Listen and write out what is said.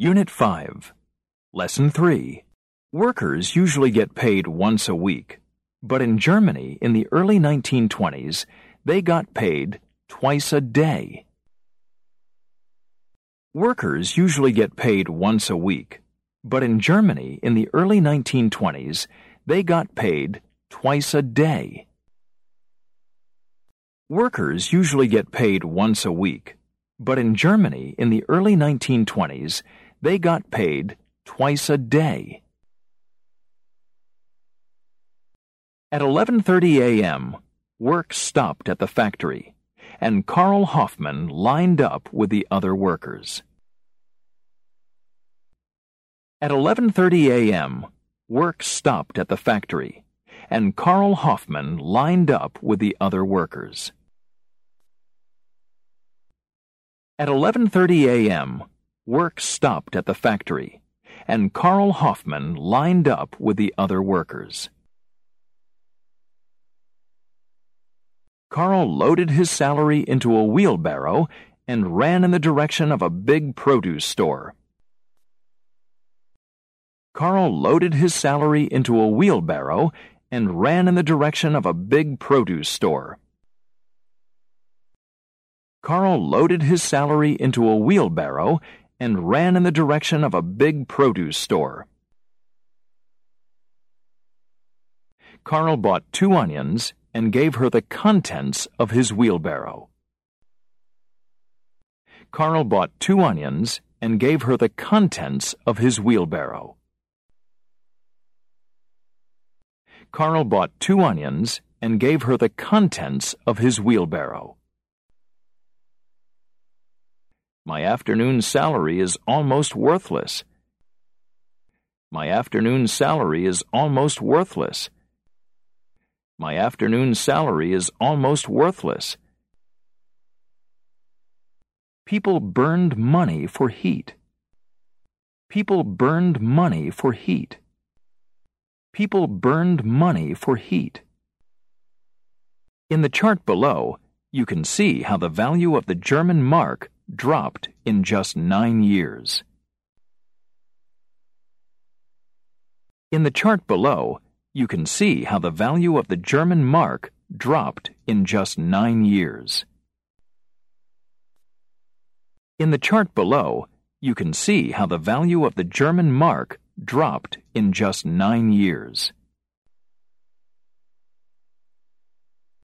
Unit 5, Lesson 3. Workers usually get paid once a week, but in Germany in the early 1920s, they got paid twice a day. Workers usually get paid once a week, but in Germany in the early 1920s, they got paid twice a day. Workers usually get paid once a week, but in Germany in the early 1920s, they got paid twice a day. At 11:30 a.m., work stopped at the factory, and Karl Hoffmann lined up with the other workers. At 11:30 a.m., work stopped at the factory, and Karl Hoffmann lined up with the other workers. At 11:30 a.m., work stopped at the factory, and Karl Hoffmann lined up with the other workers. Karl loaded his salary into a wheelbarrow and ran in the direction of a big produce store. Karl loaded his salary into a wheelbarrow and ran in the direction of a big produce store. Karl loaded his salary into a wheelbarrow and ran in the direction of a big produce store. Karl bought 2 onions and gave her the contents of his wheelbarrow. Karl bought 2 onions and gave her the contents of his wheelbarrow. Karl bought 2 onions and gave her the contents of his wheelbarrow. My afternoon salary is almost worthless. My afternoon salary is almost worthless. My afternoon salary is almost worthless. People burned money for heat. People burned money for heat. People burned money for heat. In the chart below, you can see how the value of the German mark dropped in just 9 years. In the chart below, you can see how the value of the German mark dropped in just 9 years. In the chart below, you can see how the value of the German mark dropped in just 9 years.